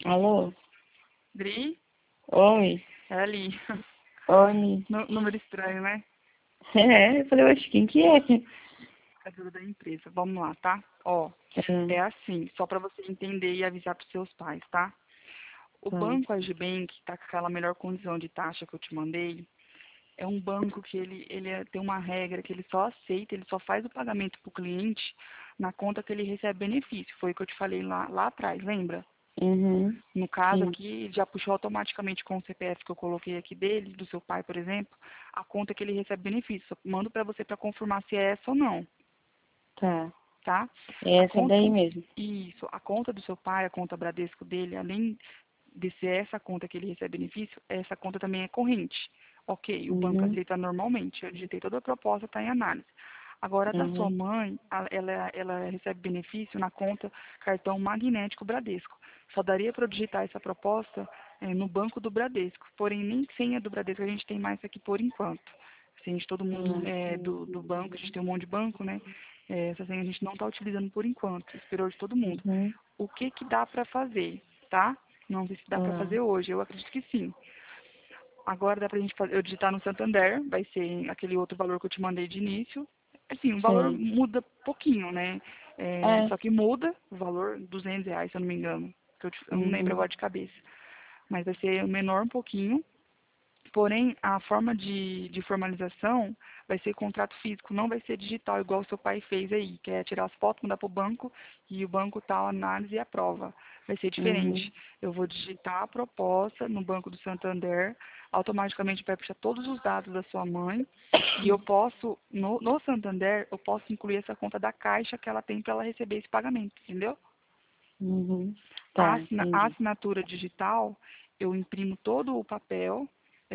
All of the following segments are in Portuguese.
Alô? Dri? Oi? É ali. Oi? Número estranho, né? É, eu falei, oxe, quem que é? É tudo da empresa. Vamos lá, tá? Ó, Hum, é assim, só pra você entender e avisar pros seus pais, tá? O tá. banco Agibank, tá com aquela melhor condição de taxa que eu te mandei, é um banco que tem uma regra que ele só aceita, ele só faz o pagamento pro cliente na conta que ele recebe benefício. Foi o que eu te falei lá atrás, lembra? Uhum, No caso sim, aqui, já puxou automaticamente com o CPF que eu coloquei aqui dele, do seu pai, por exemplo, a conta que ele recebe benefício. Eu mando para você para confirmar se é essa ou não, tá. tá? É A essa conta, daí mesmo. isso, a conta do seu pai, a conta Bradesco dele, além de ser essa conta que ele recebe benefício, essa conta também é corrente. Ok, o banco Uhum, aceita normalmente, eu digitei toda a proposta, está em análise. Agora, a da sua uhum, mãe, ela recebe benefício na conta cartão magnético Bradesco. Só daria para eu digitar essa proposta no banco do Bradesco. Porém, nem senha do Bradesco a gente tem mais aqui por enquanto. Senha de todo mundo uhum, do banco, a gente tem um monte de banco, né? Essa senha a gente não está utilizando por enquanto, esperou de todo mundo. uhum, O que que dá para fazer, tá? Não sei se dá para uhum, fazer hoje, eu acredito que sim. Agora dá pra gente fazer, eu digitar no Santander, vai ser aquele outro valor que eu te mandei de início. Assim, o valor sei. muda pouquinho, né? É, Só que muda o valor, R$ 200, se eu não me engano. Eu não lembro uhum, agora de cabeça. Mas vai ser menor um pouquinho. Porém, a forma de formalização vai ser contrato físico, não vai ser digital, igual o seu pai fez aí, que é tirar as fotos, mandar para o banco e o banco tal, análise e aprova. Vai ser uhum, diferente. Eu vou digitar a proposta no Banco do Santander, automaticamente vai puxar todos os dados da sua mãe e eu posso, no Santander, eu posso incluir essa conta da Caixa que ela tem para ela receber esse pagamento, entendeu? uhum. A Tá, a entendi. assinatura digital, eu imprimo todo o papel,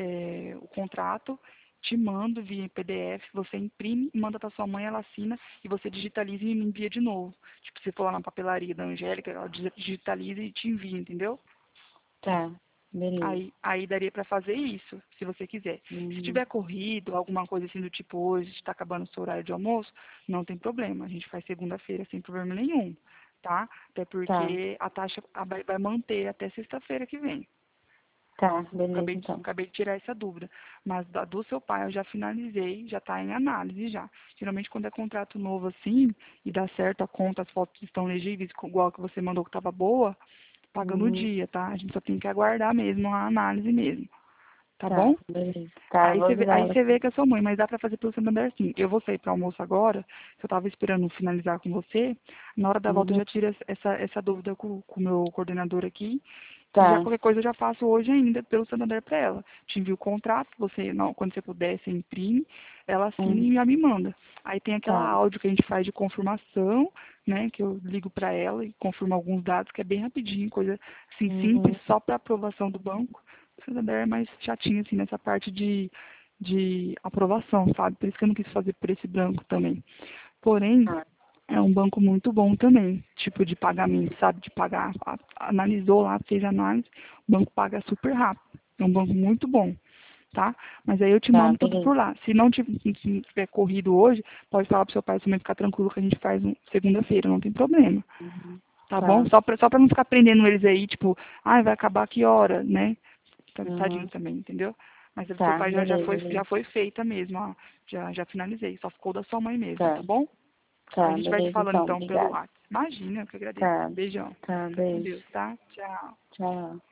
o contrato, te mando via PDF, você imprime e manda para sua mãe, ela assina e você digitaliza e me envia de novo. Tipo, se for lá na papelaria da Angélica, ela digitaliza e te envia, entendeu? Tá, beleza. Aí daria para fazer isso, se você quiser. Se Uhum, tiver corrido, alguma coisa assim do tipo hoje, está acabando o seu horário de almoço, não tem problema. A gente faz segunda-feira sem problema nenhum, tá? Até tá, porque a taxa vai manter até sexta-feira que vem. tá, beleza Acabei, então. acabei de tirar essa dúvida. Mas do seu pai eu já finalizei, já está em análise já. Geralmente quando é contrato novo assim, e dá certo a conta, as fotos estão legíveis, igual que você mandou que estava boa, paga no Uhum, dia, tá? A gente só tem que aguardar mesmo a análise mesmo. Tá tá, bom? beleza. Tá, eu vou avisar Aí ela você aqui. vê que é sua mãe, mas dá pra fazer pelo Santander sim. Eu vou sair para almoço agora, que eu tava esperando finalizar com você. Na hora da volta eu Uhum, já tiro essa dúvida com o meu coordenador aqui. E já tá, qualquer coisa eu já faço hoje ainda pelo Santander para ela. Te envio o contrato, você, não, quando você puder, você imprime, ela assina hum, e já me manda. Aí tem aquela tá. áudio que a gente faz de confirmação, né? Que eu ligo para ela e confirmo alguns dados, que é bem rapidinho, coisa assim simples, Uhum. só para aprovação do banco. O Santander é mais chatinho assim nessa parte de aprovação, sabe? Por isso que eu não quis fazer por esse banco também. Porém, Tá, é um banco muito bom também, tipo de pagamento, sabe? De pagar, analisou lá, fez análise, o banco paga super rápido. É um banco muito bom, tá? Mas aí eu te tá, mando tudo beleza. por lá. Se não tiver corrido hoje, pode falar pro seu pai também ficar tranquilo que a gente faz segunda-feira, não tem problema. Uhum. Tá bom? Tá. Só pra não ficar prendendo eles aí, tipo, vai acabar que hora, né? Tadinho Uhum. também, entendeu? Mas a do seu Tá, pai beleza, já beleza. foi feita mesmo, ó. Já finalizei. Só ficou da sua mãe mesmo, tá Tá, bom? A tá, gente vai se beleza falando então, então pelo obrigada. WhatsApp. Imagina, eu que agradeço. Tá, Beijão. tá, Fica com beijo. Deus, tá? Tchau. Tchau.